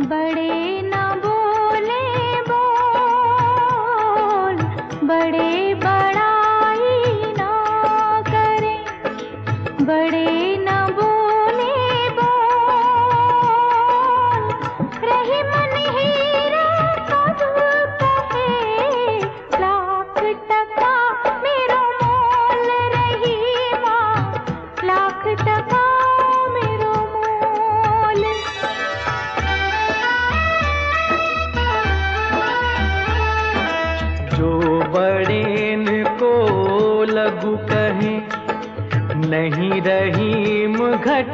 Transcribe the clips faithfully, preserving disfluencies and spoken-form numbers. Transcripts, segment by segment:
बड़े न बोले बोल, बड़े बड़ाई ना करें, बड़े न बोले बोल, रही मन हीरा कब कहे, लाख टका मेरो मोल, रही माँ लाख टका मेरो मोल। जो बड़ेन को लघु कहे, नहीं रहीम घट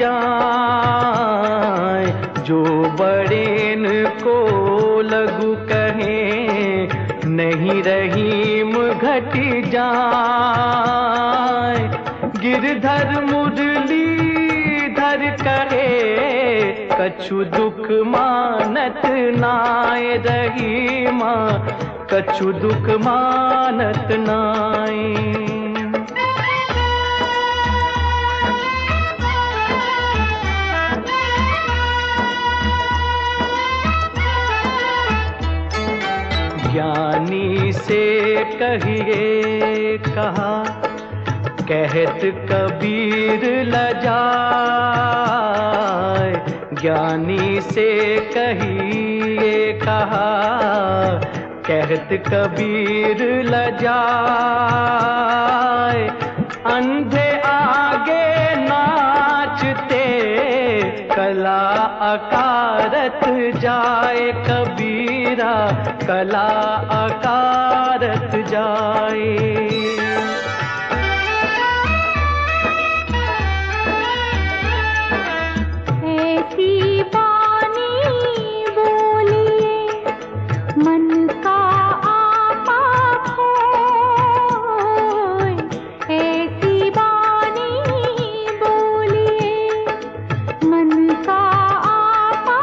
जाए। जो बड़ेन को लघु कहे, नहीं रहीम घट जाए। गिरधर मुरलीधर कहे, कछु दुख मानत नाय, रहीमा कछु दुख मानत नाय। ज्ञानी से कहिए कहा, कहत कबीर लजाए। ज्ञानी से कहिए कहा, कहत कबीर लजाए। अंधे आगे नाचते, कला अकारत जाए। कबीरा कला अकारत जाए। ऐसी बानी बोलिए, मन का आपा खोए। ऐसी बानी बोलिए, मन का आपा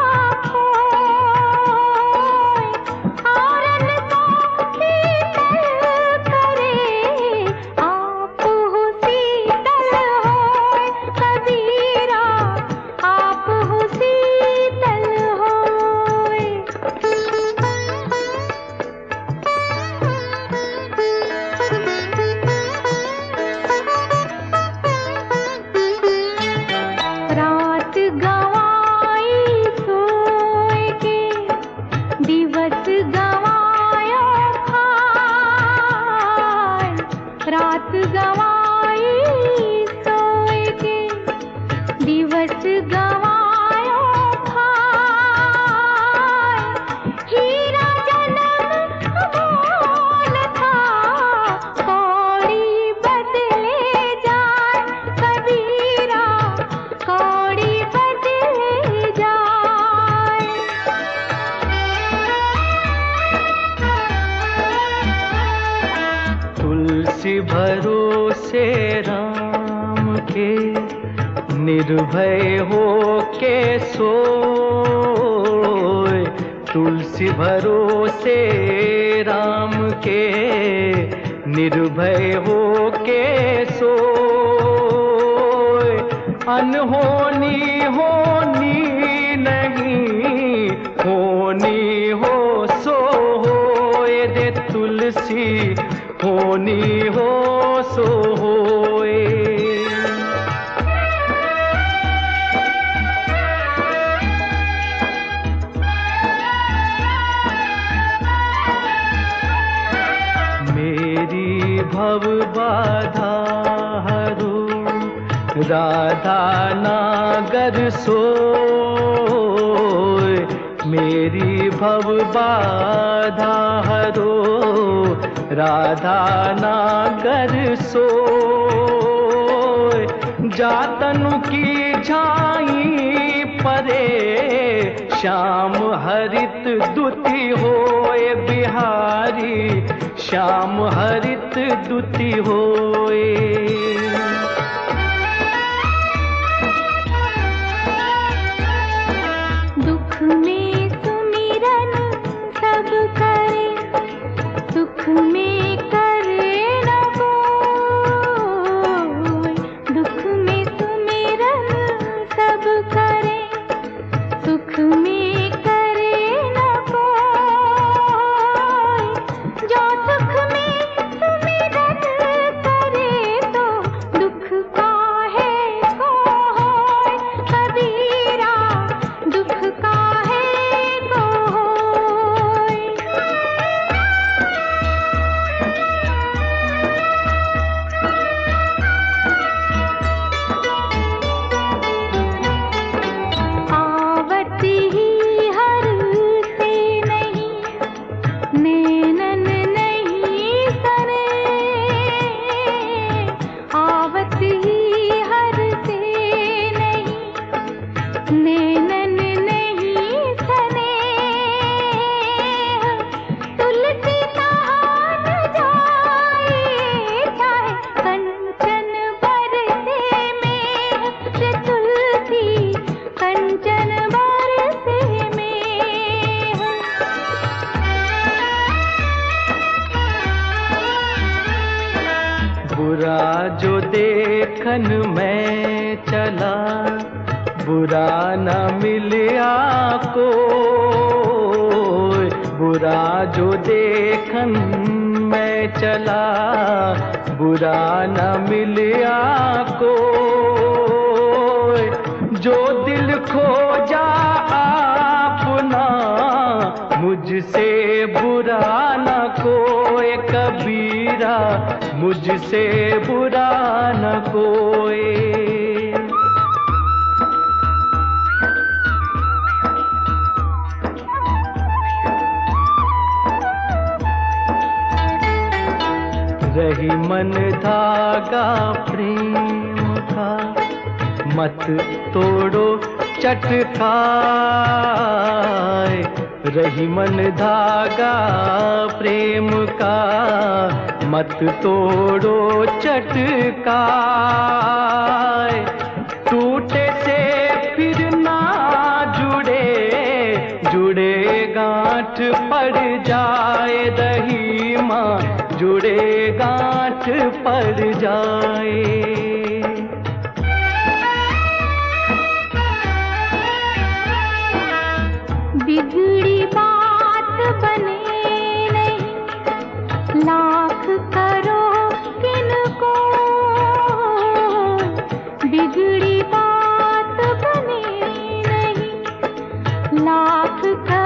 खोए। आरन को शीतल करे, आप हो शीतल होए। कबीरा आप हो शीतल होए। रात गवाई सोए के, दिवस गवाया खाए। रात गवाई सोए के, दिवस गवाया खाए। हीरा जन्म मोल था, कौड़ी बदले जाए। कबीरा कौड़ी बदले जाए। तुलसी भरोसे राम के, निर्भय हो के सोए। तुलसी भरोसे राम के, निर्भय हो के सोए। अनहोनी होनी नहीं, होनी हो सो होए। दे तुलसी होनी हो सो होए। मेरी भव बाधा हरो, राधा नागर सोए। मेरी भव बाधा हरो, राधा नागर सोए। जातनु की झाई परे, श्याम हरित दुति होए। बिहारी श्याम हरित दुति होए। दुख में सुमिरन सब करे, सुख में करे न कोई। दुख में सुमिरन सब करे, सुख में देखन मैं चला, बुरा न मिलिया को, बुरा जो देखन मैं चला, बुरा न मिलिया को, जो दिल खोजा आपना, मुझसे बुरा न कोई कबीरा, मुझसे बुरा न कोई। रही मन धागा प्रेम का, मत तोड़ो चटकाए, रही मन धागा प्रेम का, मत तोड़ो चटकाए, टूटे से फिर ना जुड़े, जुड़े गांठ पड़ जाए, रही माँ जुड़े गांठ पड़ जाए। बिगड़ी बात बने नहीं, लाख करो किनको, बिगड़ी बात बने नहीं, लाख करो